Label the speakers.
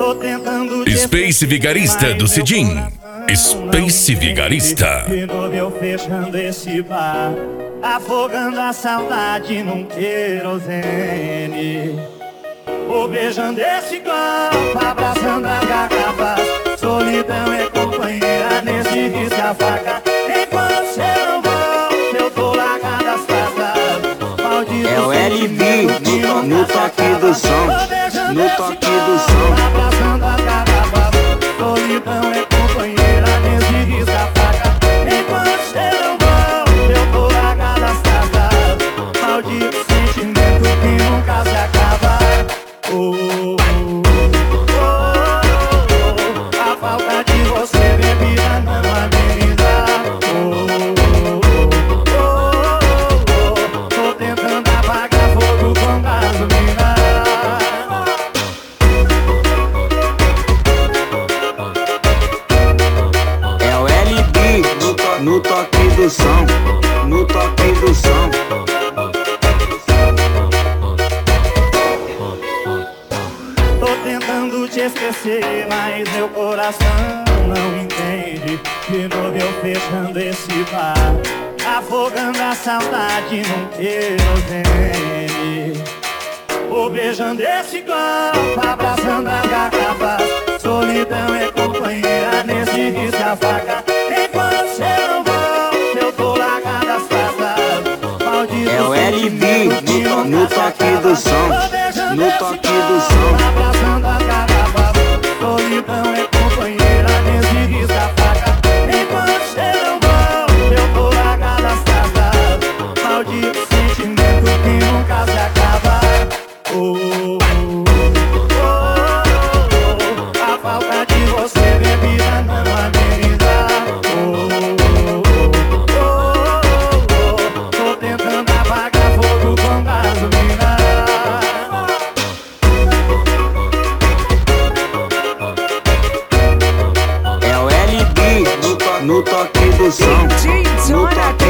Speaker 1: Tô tentando te
Speaker 2: Space Vigarista do Cidinho. Space Vigarista.
Speaker 1: De novo eu fechando esse bar, afogando a saudade num querosene. Vou beijando esse copo, abraçando as garrafas. Solidão é companheira nesse risca-faca. Enquanto cê não volta, eu tô largado as taças. Maldito
Speaker 3: é o LB no toque do som. No toque do som.
Speaker 1: Abraçando as garrafas. Solidão é companheira nesse risca-faca. Enquanto cê não volta, eu tô largado as taças. Maldito sentimento que nunca se acaba. A falta de você, bebida, não ameniza. Tô tentando apagar fogo com gasolina.
Speaker 3: É o LB no toque do som. No toque do som.
Speaker 1: Tô tentando te esquecer, mas meu coração não entende. De novo eu fechando esse bar, afogando a saudade num querosene. Vou beijando esse copo, abraçando as garrafas. Solidão é companheira nesse risca-faca. Enquanto cê não volta, eu tô largado as taças. Maldito
Speaker 3: É o LB no toque do som. No toque do som.
Speaker 1: abraçando as garrafas. Solidão é companheira nesse risca-faca. Enquanto cê não volta, eu tô largado as taças. Maldito sentimento que nunca se acaba. A falta de você, bebida, não ameniza. Tô tentando apagar fogo com gasolina.
Speaker 3: É o LB no toque do som. No toque